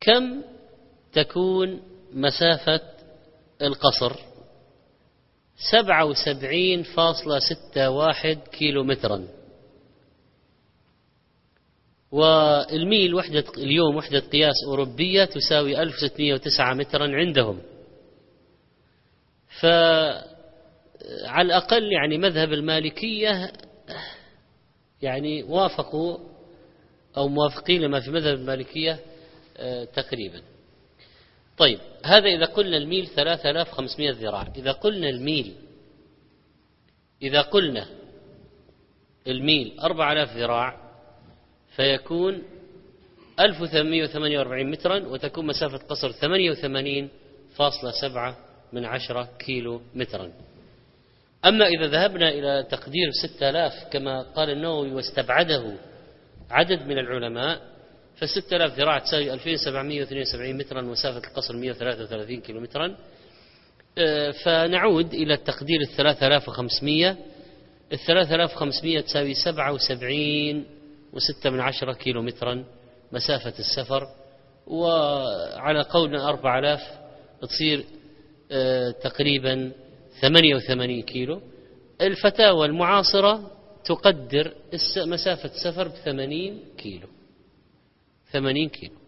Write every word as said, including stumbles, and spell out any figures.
كم تكون مسافة القصر؟ سبعة وسبعين فاصلة ستة واحد كيلو مترا. والميل وحدة اليوم وحدة قياس أوروبية تساوي ألف وستمائة وتسعة مترا عندهم. فعلى الأقل يعني مذهب المالكية يعني وافقوا أو موافقين لما في مذهب المالكية تقريبا. طيب هذا إذا قلنا الميل ثلاثة آلاف وخمسمائة ذراع. إذا قلنا الميل إذا قلنا الميل أربعة آلاف ذراع فيكون ألف وثمانمائة وثمانية وأربعين مترا، وتكون مسافة قصر ثمانية وثمانين فاصلة سبعة من عشرة كيلو مترا. أما إذا ذهبنا إلى تقدير ستة آلاف كما قال النووي واستبعده عدد من العلماء، فستة آلاف ذراع تساوي ألفين وسبعمائة واثنين وسبعين مترا، ومسافة القصر مائة وثلاثة وثلاثين كيلو مترا. فنعود إلى التقدير الثلاثة آلاف وخمسمائة. الثلاثة آلاف وخمسمائة تساوي سبعة وسبعين وستة من عشرة كيلو مترا مسافة السفر، وعلى قولنا أربعة آلاف تصير تقريبا ثمانية وثمانين كيلو. الفتاوى المعاصرة تقدر مسافة السفر بثمانين كيلو ثمانين كيلو.